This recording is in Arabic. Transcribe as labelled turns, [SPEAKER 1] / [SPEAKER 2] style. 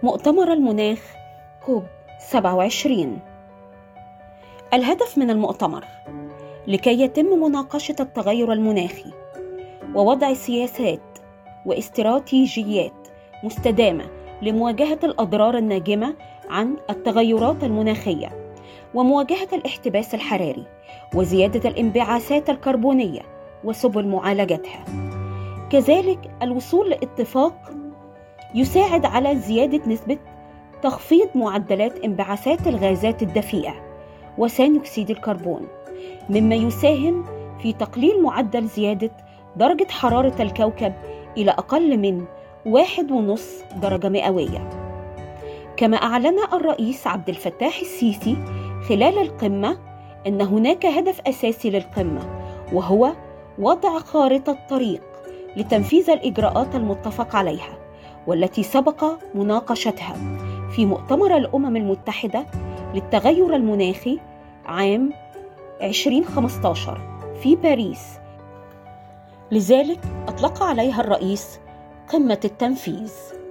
[SPEAKER 1] مؤتمر المناخ كوب 27. الهدف من المؤتمر لكي يتم مناقشة التغير المناخي ووضع سياسات واستراتيجيات مستدامة لمواجهة الأضرار الناجمة عن التغيرات المناخية ومواجهة الاحتباس الحراري وزيادة الانبعاثات الكربونية وسبل معالجتها. كذلك الوصول لاتفاق يساعد على زيادة نسبة تخفيض معدلات انبعاثات الغازات الدفيئة وثاني أكسيد الكربون، مما يساهم في تقليل معدل زيادة درجة حرارة الكوكب إلى أقل من 1.5 درجة مئوية. كما أعلن الرئيس عبد الفتاح السيسي خلال القمة أن هناك هدف أساسي للقمة، وهو وضع خارطة طريق لتنفيذ الإجراءات المتفق عليها والتي سبق مناقشتها في مؤتمر الأمم المتحدة للتغير المناخي عام 2015 في باريس. لذلك أطلق عليها الرئيس قمة التنفيذ.